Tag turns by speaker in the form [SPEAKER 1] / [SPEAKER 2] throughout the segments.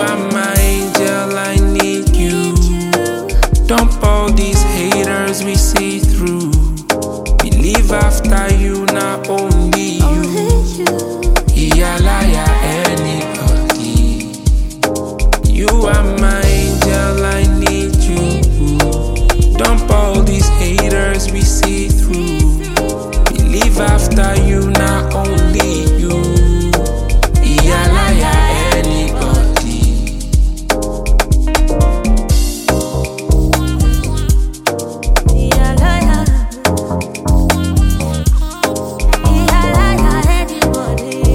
[SPEAKER 1] are my angel, I need you. Dump all these haters we see through. Believe after you, not only you. Iyalaya anybody. You are my angel, I need you. Dump all these haters we see through. Believe after you, not only you. Iyalaya anybody.
[SPEAKER 2] Iyalaya. Iyalaya anybody.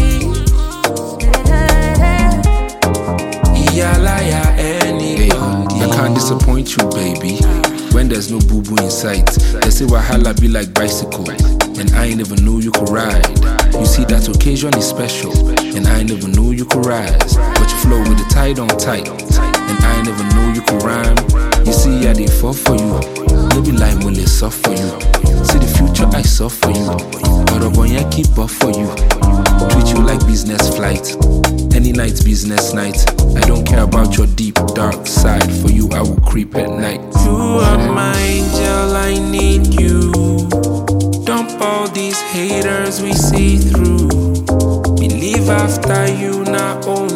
[SPEAKER 1] Iyalaya anybody.
[SPEAKER 3] I can't disappoint you, baby. When there's no boo-boo in sight, they say wahala be like bicycle, and I ain't never knew you could ride. You see that occasion is special, and I ain't never knew you could rise. But you flow with the tide on tight, and I ain't never knew you could rhyme. You see I did fall for you, maybe life will it soft for you. See the future I saw for you, but I want to keep up for you. Treat you like business flight, any night business night. I don't care about your deep dark side. For you I will creep at night.
[SPEAKER 1] You are my angel, I need you. Dump all these haters we see through. Believe after you, not only